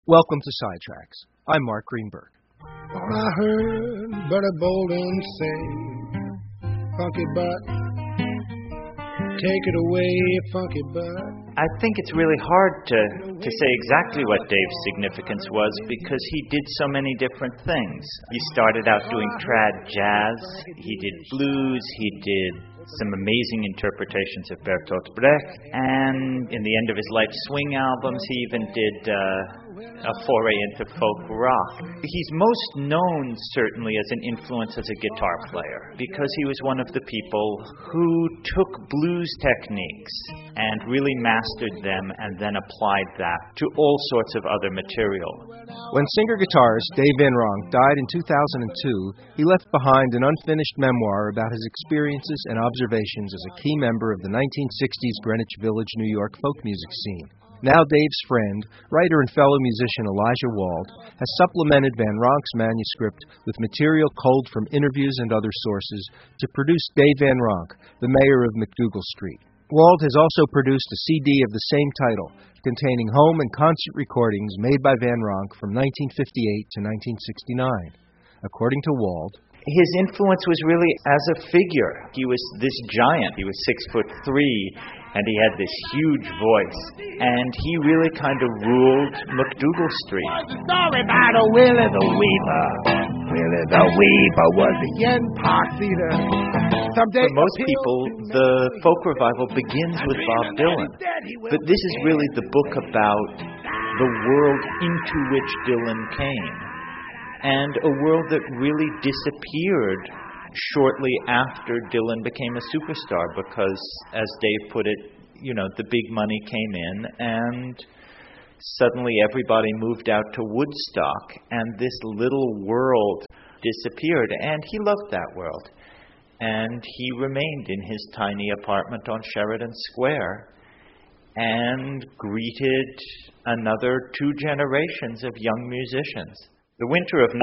Welcome to Sidetracks. I'm Mark Greenberg. I heard Buddy Bolden say, funky butt, take it away, funky butt. I think it's really hard to say exactly what Dave's significance was because he did so many different things. He started out doing trad jazz, he did blues, he did some amazing interpretations of Bertolt Brecht, and in the end of his life swing albums, he even did a foray into folk rock. He's most known, certainly, as an influence as a guitar player, because he was one of the people who took blues techniques and really mastered them and then applied that to all sorts of other material. When singer-guitarist Dave Van Ronk died in 2002, he left behind an unfinished memoir about his experiences and observations as a key member of the 1960s Greenwich Village, New York folk music scene. Now Dave's friend, writer and fellow musician Elijah Wald, has supplemented Van Ronk's manuscript with material culled from interviews and other sources to produce Dave Van Ronk, the mayor of MacDougall Street. Wald has also produced a CD of the same title, containing home and concert recordings made by Van Ronk from 1958 to 1969. According to Wald, his influence was really as a figure. He was this giant. He was 6'3", and he had this huge voice. And he really kind of ruled MacDougall Street. Story about a Willie the Weeper. Willie the Weeper was a young pox eater. For most people, the folk revival begins with Bob Dylan. But this is really the book about the world into which Dylan came. And a world that really disappeared shortly after Dylan became a superstar because, as Dave put it, the big money came in and suddenly everybody moved out to Woodstock and this little world disappeared. And he loved that world. And he remained in his tiny apartment on Sheridan Square and greeted another 2 generations of young musicians. The winter of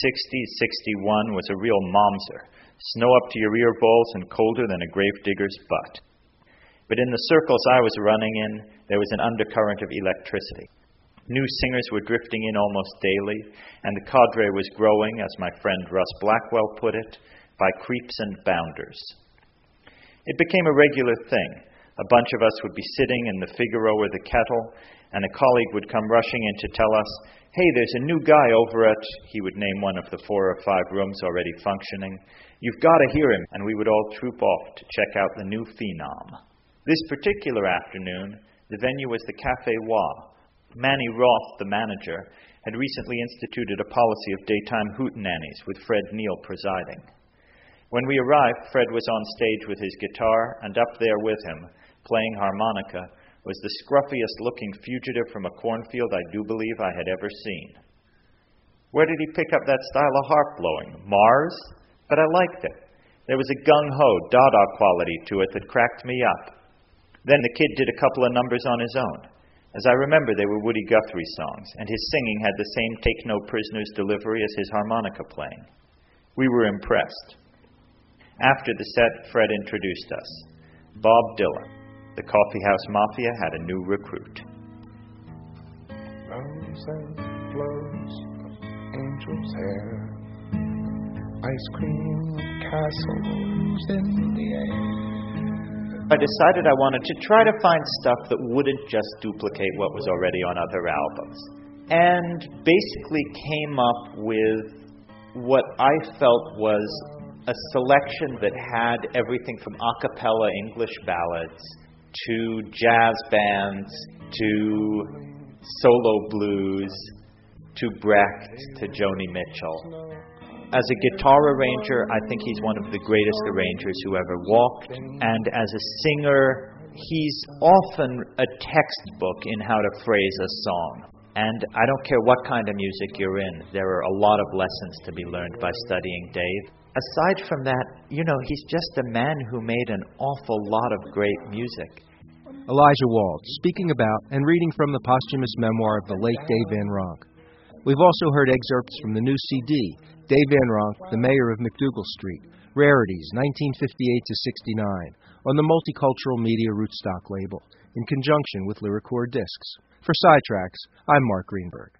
1960-61 was a real momser. Snow up to your ear balls and colder than a gravedigger's butt. But in the circles I was running in, there was an undercurrent of electricity. New singers were drifting in almost daily, and the cadre was growing, as my friend Russ Blackwell put it, by creeps and bounders. It became a regular thing. A bunch of us would be sitting in the Figaro or the Kettle, and a colleague would come rushing in to tell us, "Hey, there's a new guy over at," he would name one of the 4 or 5 rooms already functioning. "You've got to hear him." And we would all troop off to check out the new phenom. This particular afternoon, the venue was the Café Wa. Manny Roth, the manager, had recently instituted a policy of daytime hootenannies with Fred Neil presiding. When we arrived, Fred was on stage with his guitar, and up there with him, playing harmonica, was the scruffiest-looking fugitive from a cornfield I do believe I had ever seen. Where did he pick up that style of harp blowing? Mars? But I liked it. There was a gung-ho, Dada quality to it that cracked me up. Then the kid did a couple of numbers on his own. As I remember, they were Woody Guthrie songs, and his singing had the same take-no-prisoners delivery as his harmonica playing. We were impressed. After the set, Fred introduced us. Bob Dylan. The Coffeehouse Mafia had a new recruit. Rose and flows of angel's hair, ice cream castles in the air. I decided I wanted to try to find stuff that wouldn't just duplicate what was already on other albums. And basically came up with what I felt was a selection that had everything from a cappella English ballads to jazz bands, to solo blues, to Brecht, to Joni Mitchell. As a guitar arranger, I think he's one of the greatest arrangers who ever walked. And as a singer, he's often a textbook in how to phrase a song. And I don't care what kind of music you're in, there are a lot of lessons to be learned by studying Dave. Aside from that, he's just a man who made an awful lot of great music. Elijah Wald, speaking about and reading from the posthumous memoir of the late Dave Van Ronk. We've also heard excerpts from the new CD, Dave Van Ronk, the mayor of MacDougall Street, Rarities, 1958 to 69, on the Multicultural Media Rootstock label, in conjunction with Lyricord Discs. For Sidetracks, I'm Mark Greenberg.